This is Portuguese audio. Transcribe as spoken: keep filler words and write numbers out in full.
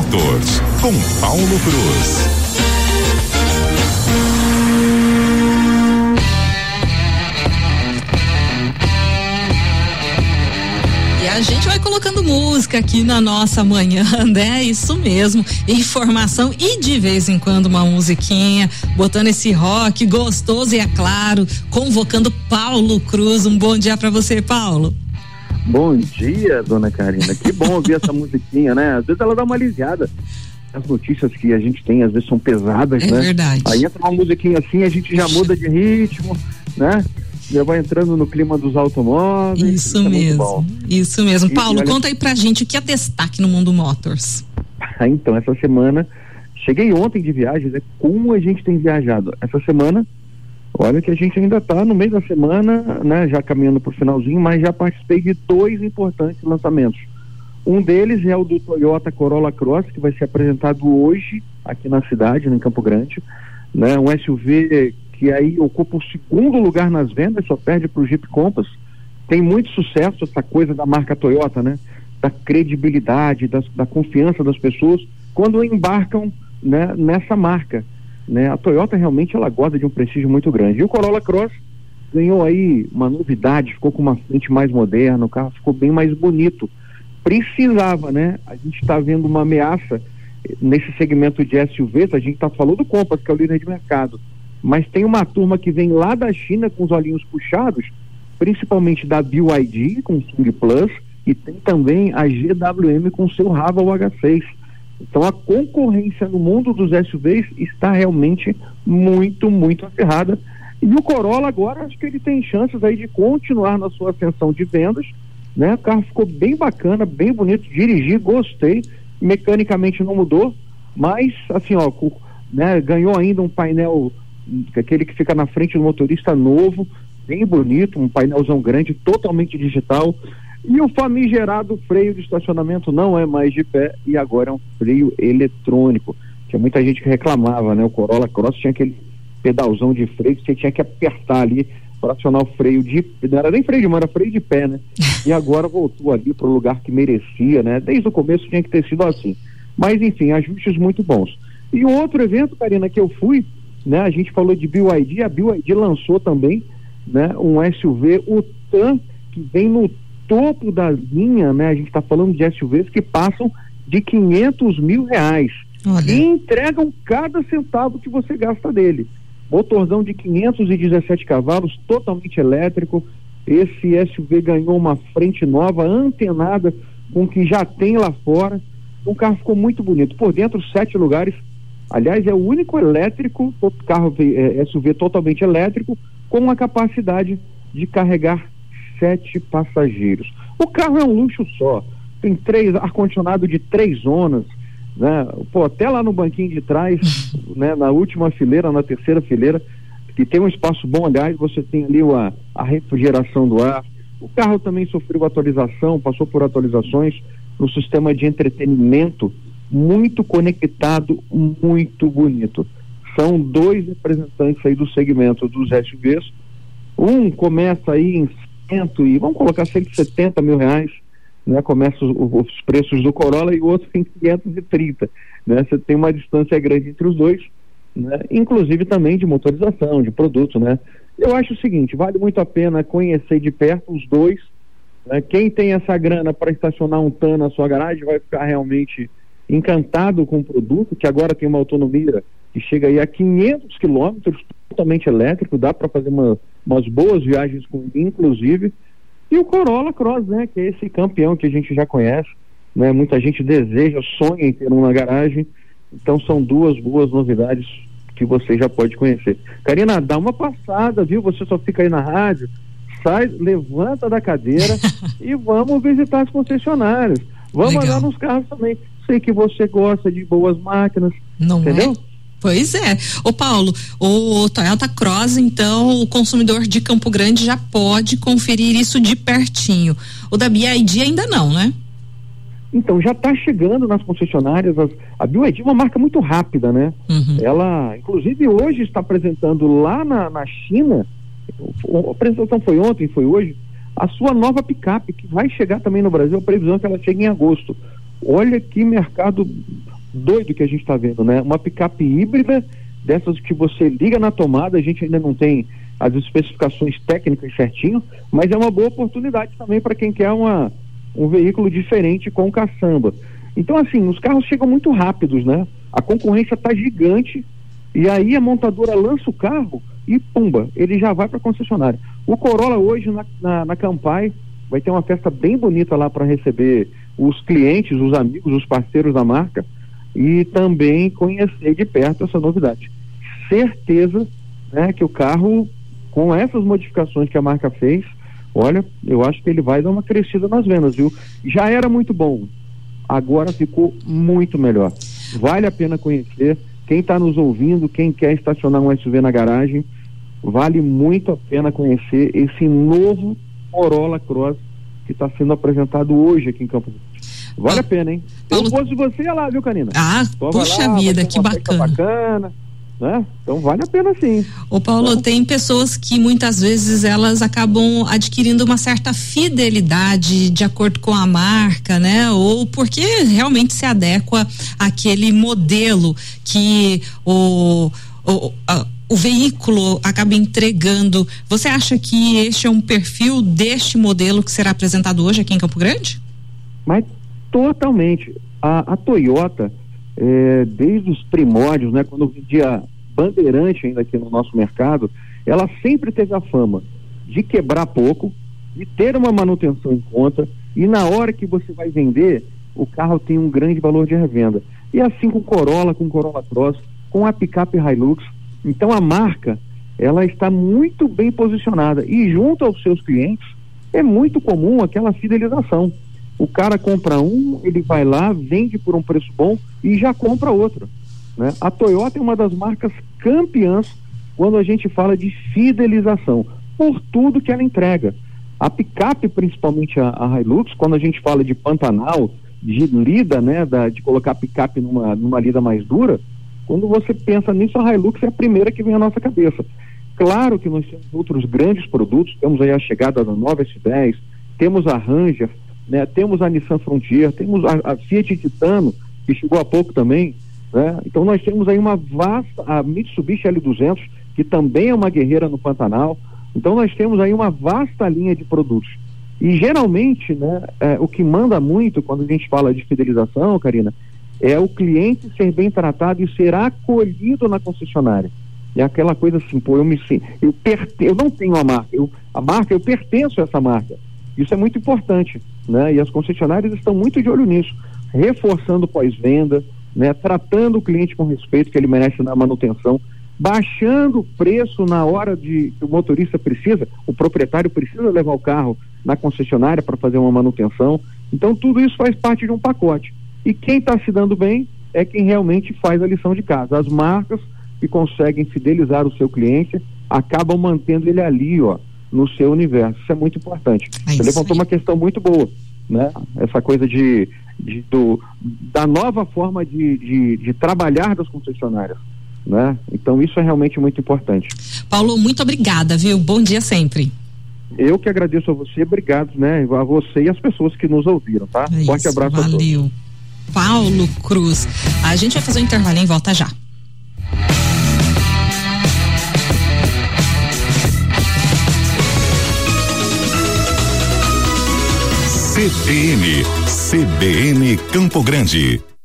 Motors, com Paulo Cruz. A gente vai colocando música aqui na nossa manhã, né? Isso mesmo, informação e de vez em quando uma musiquinha, botando esse rock gostoso e, é claro, convocando Paulo Cruz. Um bom dia pra você, Paulo. Bom dia, dona Karina, que bom ouvir essa musiquinha, né? Às vezes ela dá uma aliviada. As notícias que a gente tem às vezes são pesadas, é né? É verdade. Aí entra uma musiquinha assim, a gente já muda de ritmo, né? Já vai entrando no clima dos automóveis. Isso, isso mesmo, é isso mesmo. E, Paulo, olha... conta aí pra gente o que é destaque no mundo motors. Ah, então, essa semana, cheguei ontem de viagem, né? Como a gente tem viajado? Essa semana, olha que a gente ainda tá no meio da semana, né? Já caminhando pro finalzinho, mas já participei de dois importantes lançamentos. Um deles é o do Toyota Corolla Cross, que vai ser apresentado hoje aqui na cidade, em Campo Grande, né? Um S U V que aí ocupa o segundo lugar nas vendas, só perde para o Jeep Compass. Tem muito sucesso essa coisa da marca Toyota, né? Da credibilidade, das, da confiança das pessoas quando embarcam, né, nessa marca, né? A Toyota realmente ela goza de um prestígio muito grande. E o Corolla Cross ganhou aí uma novidade, ficou com uma frente mais moderna, o carro ficou bem mais bonito. Precisava, né? A gente está vendo uma ameaça nesse segmento de S U Vs, a gente está falando do Compass, que é o líder de mercado. Mas tem uma turma que vem lá da China com os olhinhos puxados, principalmente da B Y D com o Swing Plus, e tem também a G W M com o seu Raval H seis. Então a concorrência no mundo dos S U Vs está realmente muito, muito acirrada. E o Corolla agora, acho que ele tem chances aí de continuar na sua ascensão de vendas, né? O carro ficou bem bacana, bem bonito, dirigi, gostei, mecanicamente não mudou, mas assim, ó, né, ganhou ainda um painel, aquele que fica na frente do motorista novo, bem bonito, um painelzão grande, totalmente digital, e o famigerado freio de estacionamento não é mais de pé, e agora é um freio eletrônico. Tinha muita gente que reclamava, né? O Corolla Cross tinha aquele pedalzão de freio que você tinha que apertar ali para acionar o freio de, não era nem freio de mão, era freio de pé, né? E agora voltou ali para o lugar que merecia, né? Desde o começo tinha que ter sido assim. Mas enfim, ajustes muito bons. E um outro evento, Karina, que eu fui, né? A gente falou de B Y D, a B Y D lançou também, né? Um S U V, o Tan, que vem no topo da linha, né? A gente está falando de S U Vs que passam de quinhentos mil reais. Olha. E entregam cada centavo que você gasta dele. Motorzão de quinhentos e dezessete cavalos, totalmente elétrico. Esse S U V ganhou uma frente nova, antenada com o que já tem lá fora. O carro ficou muito bonito. Por dentro, sete lugares. Aliás, é o único elétrico, carro é, S U V totalmente elétrico, com uma capacidade de carregar sete passageiros. O carro é um luxo só. Tem três ar-condicionado de três zonas, né? Pô, até lá no banquinho de trás, né? Na última fileira, na terceira fileira, que tem um espaço bom, aliás, você tem ali a, a refrigeração do ar. O carro também sofreu atualização, passou por atualizações no sistema de entretenimento, muito conectado, muito bonito. São dois representantes aí do segmento dos S U Vs. Um começa aí em cento e vamos colocar cento e setenta mil reais, né? Começa os, os preços do Corolla, e o outro em quinhentos e trinta, né? Você tem uma distância grande entre os dois, né? Inclusive também de motorização, de produto, né? Eu acho o seguinte, vale muito a pena conhecer de perto os dois, né? Quem tem essa grana para estacionar um Tan na sua garagem vai ficar realmente encantado com o produto, que agora tem uma autonomia que chega aí a quinhentos quilômetros, totalmente elétrico, dá para fazer uma, umas boas viagens com ele, inclusive. E o Corolla Cross, né, que é esse campeão que a gente já conhece, né, muita gente deseja, sonha em ter um na garagem. Então são duas boas novidades que você já pode conhecer. Karina, dá uma passada, viu? Você só fica aí na rádio, sai, levanta da cadeira e vamos visitar as concessionárias. Vamos andar nos carros também. Sei que você gosta de boas máquinas, não entendeu? É? Pois é. Ô Paulo, o Toyota Cross, então, o consumidor de Campo Grande já pode conferir isso de pertinho. O da B Y D ainda não, né? Então, já está chegando nas concessionárias. As, a B Y D é uma marca muito rápida, né? Uhum. Ela, inclusive, hoje está apresentando lá na, na China, a apresentação foi ontem, foi hoje, a sua nova picape, que vai chegar também no Brasil. A previsão é que ela chegue em agosto. Olha que mercado doido que a gente está vendo, né? Uma picape híbrida, dessas que você liga na tomada, a gente ainda não tem as especificações técnicas certinho, mas é uma boa oportunidade também para quem quer uma, um veículo diferente com caçamba. Então, assim, os carros chegam muito rápidos, né? A concorrência está gigante, e aí a montadora lança o carro e pumba, ele já vai para a concessionária. O Corolla hoje na, na, na Campai vai ter uma festa bem bonita lá para receber os clientes, os amigos, os parceiros da marca, e também conhecer de perto essa novidade. Certeza, né, que o carro, com essas modificações que a marca fez, olha, eu acho que ele vai dar uma crescida nas vendas, viu? Já era muito bom, agora ficou muito melhor. Vale a pena conhecer. Quem está nos ouvindo, quem quer estacionar um S U V na garagem, vale muito a pena conhecer esse novo Corolla Cross que está sendo apresentado hoje aqui em Campo Grande. Vale ah, a pena, hein? Paulo... Eu fosse você, ia lá, viu, Karina? Ah, Só puxa lá, vida, que bacana. bacana. Né? Então vale a pena sim. Ô Paulo, então, tem pessoas que muitas vezes elas acabam adquirindo uma certa fidelidade de acordo com a marca, né? Ou porque realmente se adequa àquele modelo que o, o, a, o veículo acaba entregando. Você acha que este é um perfil deste modelo que será apresentado hoje aqui em Campo Grande? Mas totalmente. A, a Toyota, É, desde os primórdios, né, quando vendia Bandeirante ainda aqui no nosso mercado, ela sempre teve a fama de quebrar pouco, de ter uma manutenção em conta, e na hora que você vai vender, o carro tem um grande valor de revenda. E assim com Corolla, com Corolla Cross, com a picape Hilux. Então a marca, ela está muito bem posicionada, e junto aos seus clientes é muito comum aquela fidelização. O cara compra um, ele vai lá, vende por um preço bom e já compra outro, né? A Toyota é uma das marcas campeãs quando a gente fala de fidelização, por tudo que ela entrega. A picape, principalmente a, a Hilux, quando a gente fala de Pantanal, de lida, né, da, de colocar a picape numa, numa lida mais dura, quando você pensa nisso, a Hilux é a primeira que vem à nossa cabeça. Claro que nós temos outros grandes produtos, temos aí a chegada da nova S dez, temos a Ranger, né, temos a Nissan Frontier, temos a, a Fiat Titano, que chegou há pouco também, né? Então nós temos aí uma vasta, a Mitsubishi L duzentos, que também é uma guerreira no Pantanal. Então nós temos aí uma vasta linha de produtos. E geralmente, né, é, o que manda muito quando a gente fala de fidelização, Karina, é o cliente ser bem tratado e ser acolhido na concessionária. É aquela coisa assim, pô, eu me eu, perte, eu não tenho a marca, eu, a marca, eu pertenço a essa marca. Isso é muito importante, né? E as concessionárias estão muito de olho nisso, reforçando pós-venda, né? Tratando o cliente com respeito que ele merece na manutenção, baixando o preço na hora de que o motorista precisa, o proprietário precisa levar o carro na concessionária para fazer uma manutenção. Então tudo isso faz parte de um pacote. E quem está se dando bem é quem realmente faz a lição de casa. As marcas que conseguem fidelizar o seu cliente acabam mantendo ele ali, ó, no seu universo. Isso é muito importante. É Você levantou aí uma questão muito boa, né? Essa coisa de, de do, da nova forma de, de, de trabalhar das concessionárias, né? Então isso é realmente muito importante. Paulo, muito obrigada, viu? Bom dia sempre. Eu que agradeço a você, obrigado, né? A você e as pessoas que nos ouviram, tá? É Forte isso, abraço a todos. Valeu. Paulo Cruz. A gente vai fazer um intervalo e volta já. C B N, C B N Campo Grande.